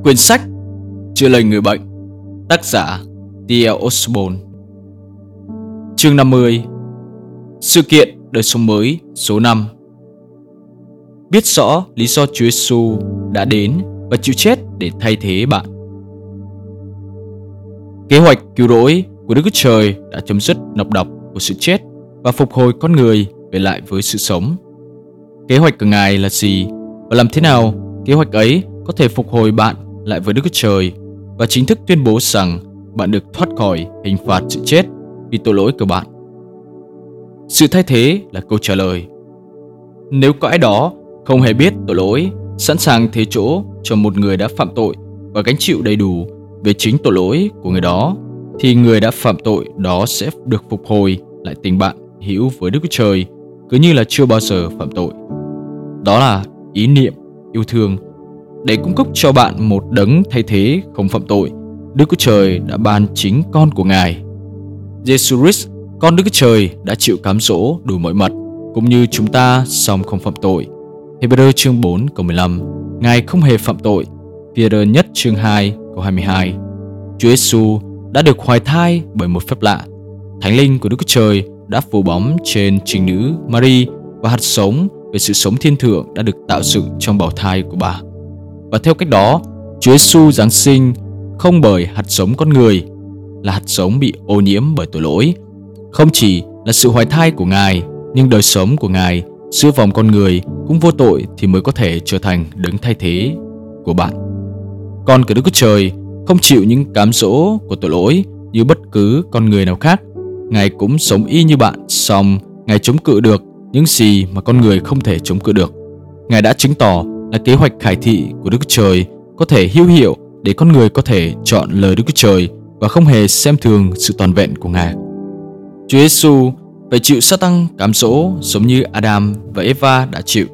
Quyển sách Chữa lành người bệnh, tác giả T.L. Osborne. Chương 50. Sự kiện đời sống mới số 5. Biết rõ lý do Chúa Giêsu đã đến và chịu chết để thay thế bạn. Kế hoạch cứu rỗi của Đức Chúa Trời đã chấm dứt nọc độc của sự chết và phục hồi con người về lại với sự sống. Kế hoạch của Ngài là gì và làm thế nào kế hoạch ấy có thể phục hồi bạn lại với Đức Chúa Trời và chính thức tuyên bố rằng bạn được thoát khỏi hình phạt sự chết vì tội lỗi của bạn? Sự thay thế là câu trả lời. Nếu có ai đó không hề biết tội lỗi, sẵn sàng thế chỗ cho một người đã phạm tội và gánh chịu đầy đủ về chính tội lỗi của người đó, thì người đã phạm tội đó sẽ được phục hồi lại tình bạn hữu với Đức Chúa Trời, cứ như là chưa bao giờ phạm tội. Đó là ý niệm yêu thương. Để cung cấp cho bạn một đấng thay thế không phạm tội, Đức Chúa Trời đã ban chính con của Ngài. Giêsu Christ, con Đức Chúa Trời, đã chịu cám dỗ đủ mọi mặt, cũng như chúng ta, song không phạm tội. Hebrew chương 4 câu 15. Ngài không hề phạm tội. Phi-e-rơ nhất chương 2 câu 22. Chúa Giêsu đã được hoài thai bởi một phép lạ. Thánh linh của Đức Chúa Trời đã phủ bóng trên trinh nữ Mary và hạt giống về sự sống thiên thượng đã được tạo dựng trong bào thai của bà. Và theo cách đó, Chúa Giêsu giáng sinh không bởi hạt giống con người, là hạt giống bị ô nhiễm bởi tội lỗi. Không chỉ là sự hoài thai của Ngài, nhưng đời sống của Ngài giữa vòng con người cũng vô tội thì mới có thể trở thành đấng thay thế của bạn. Con của Đức Chúa Trời không chịu những cám dỗ của tội lỗi như bất cứ con người nào khác. Ngài cũng sống y như bạn, song Ngài chống cự được những gì mà con người không thể chống cự được. Ngài đã chứng tỏ là kế hoạch khải thị của Đức Chúa Trời có thể hữu hiệu để con người có thể chọn lời Đức Chúa Trời và không hề xem thường sự toàn vẹn của Ngài. Chúa Giêsu phải chịu Sa-tăng cám dỗ giống như Adam và Eva đã chịu.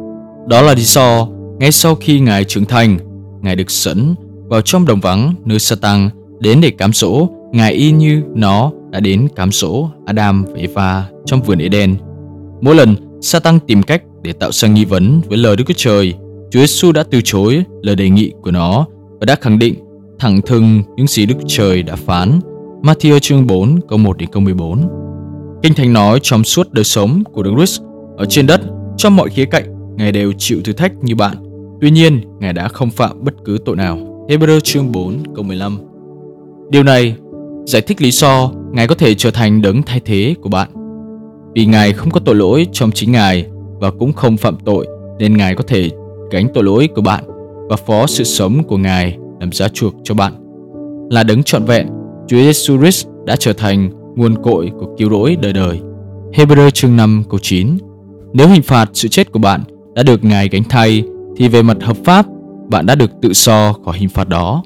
Đó là lý do ngay sau khi Ngài trưởng thành, Ngài được dẫn vào trong đồng vắng nơi Sa-tăng đến để cám dỗ Ngài y như nó đã đến cám dỗ Adam và Eva trong vườn Eden. Mỗi lần Sa-tăng tìm cách để tạo ra nghi vấn với lời Đức Chúa Trời, Chúa Giêsu đã từ chối lời đề nghị của nó và đã khẳng định thẳng thừng những gì Đức Chúa Trời đã phán. Matthew chương 4 câu 1 đến câu 14. Kinh Thánh nói trong suốt đời sống của Đấng Christ ở trên đất, trong mọi khía cạnh, Ngài đều chịu thử thách như bạn. Tuy nhiên, Ngài đã không phạm bất cứ tội nào. Hebrew chương 4 câu 15. Điều này giải thích lý do Ngài có thể trở thành đấng thay thế của bạn. Vì Ngài không có tội lỗi trong chính Ngài và cũng không phạm tội, nên Ngài có thể gánh tội lỗi của bạn và phó sự sống của Ngài làm giá chuộc cho bạn. Là đấng trọn vẹn, Chúa Giêsu Christ đã trở thành nguồn cội của cứu rỗi đời đời. Hebrew chương 5 câu 9. Nếu hình phạt sự chết của bạn đã được Ngài gánh thay, thì về mặt hợp pháp, bạn đã được tự do khỏi hình phạt đó.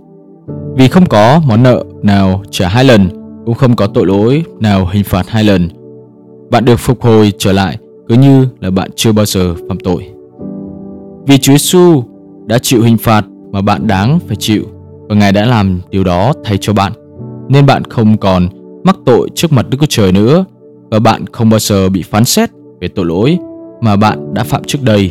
Vì không có món nợ nào trả hai lần, cũng không có tội lỗi nào hình phạt hai lần. Bạn được phục hồi trở lại cứ như là bạn chưa bao giờ phạm tội. Vì Chúa Giêsu đã chịu hình phạt mà bạn đáng phải chịu, và Ngài đã làm điều đó thay cho bạn, nên bạn không còn mắc tội trước mặt Đức Chúa Trời nữa, và bạn không bao giờ bị phán xét về tội lỗi mà bạn đã phạm trước đây.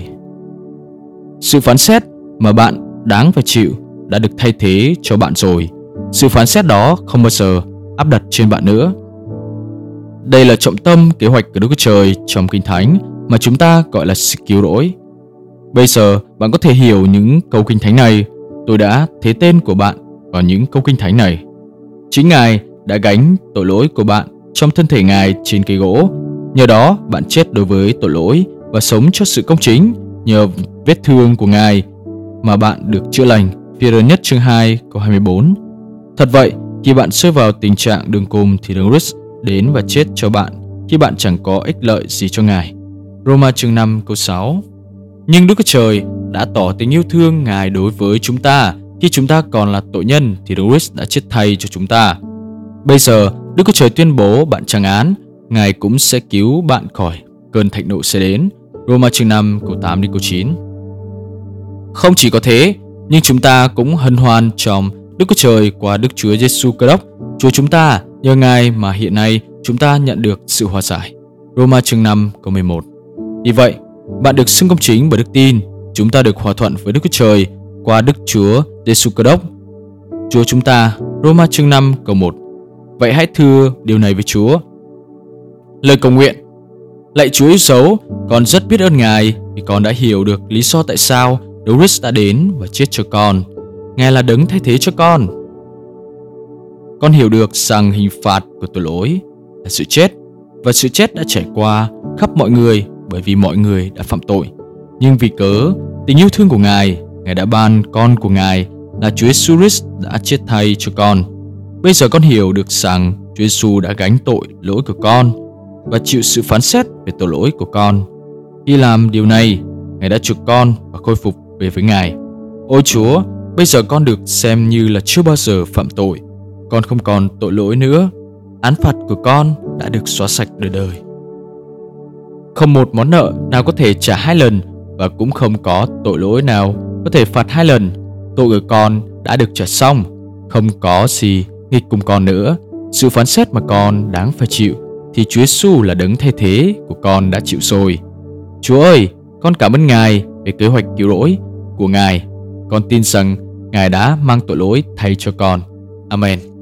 Sự phán xét mà bạn đáng phải chịu đã được thay thế cho bạn rồi. Sự phán xét đó không bao giờ áp đặt trên bạn nữa. Đây là trọng tâm kế hoạch của Đức Chúa Trời trong Kinh Thánh mà chúng ta gọi là sự cứu rỗi. Bây giờ bạn có thể hiểu những câu Kinh Thánh này. Tôi đã thế tên của bạn vào những câu Kinh Thánh này. Chính Ngài đã gánh tội lỗi của bạn trong thân thể Ngài trên cây gỗ. Nhờ đó bạn chết đối với tội lỗi và sống cho sự công chính. Nhờ vết thương của Ngài mà bạn được chữa lành. Phi-e-rơ nhất chương 2 câu 24. Thật vậy, khi bạn rơi vào tình trạng đường cùng thì Đấng Christ đến và chết cho bạn khi bạn chẳng có ích lợi gì cho Ngài. Roma chương 5 câu 6. Nhưng Đức Chúa Trời đã tỏ tình yêu thương Ngài đối với chúng ta. Khi chúng ta còn là tội nhân thì Đấng Christ đã chết thay cho chúng ta. Bây giờ Đức Chúa Trời tuyên bố bạn trắng án, Ngài cũng sẽ cứu bạn khỏi cơn thạnh nộ sẽ đến. Roma chương 5 câu 8 đến câu 9. Không chỉ có thế, nhưng chúng ta cũng hân hoan trong Đức Chúa Trời qua Đức Chúa Giêsu Kitô, Chúa chúng ta. Nhờ Ngài mà hiện nay chúng ta nhận được sự hòa giải. Roma chương 5 câu 11. Vì vậy, bạn được xưng công chính bởi đức tin. Chúng ta được hòa thuận với Đức Chúa Trời qua Đức Chúa Giêsu Cơ Đốc. Chúa chúng ta, Roma chương 5 câu 1. Vậy hãy thưa điều này với Chúa. Lời cầu nguyện. Lạy Chúa yêu dấu, con rất biết ơn Ngài vì con đã hiểu được lý do tại sao Đấng Christ đã đến và chết cho con. Ngài là đấng thay thế cho con. Con hiểu được rằng hình phạt của tội lỗi là sự chết, và sự chết đã trải qua khắp mọi người bởi vì mọi người đã phạm tội. Nhưng vì cớ tình yêu thương của Ngài, Ngài đã ban con của Ngài là Chúa Giêsu Christ đã chết thay cho con. Bây giờ con hiểu được rằng Chúa Giêsu đã gánh tội lỗi của con và chịu sự phán xét về tội lỗi của con. Khi làm điều này, Ngài đã chuộc con và khôi phục về với Ngài. Ôi Chúa, bây giờ con được xem như là chưa bao giờ phạm tội. Con không còn tội lỗi nữa. Án phạt của con đã được xóa sạch đời đời. Không một món nợ nào có thể trả 2 lần, và cũng không có tội lỗi nào có thể phạt 2 lần. Tội của con đã được trả xong. Không có gì nghịch cùng con nữa. Sự phán xét mà con đáng phải chịu thì Chúa Giêsu là đấng thay thế của con đã chịu rồi. Chúa ơi, con cảm ơn Ngài về kế hoạch cứu rỗi của Ngài. Con tin rằng Ngài đã mang tội lỗi thay cho con. Amen.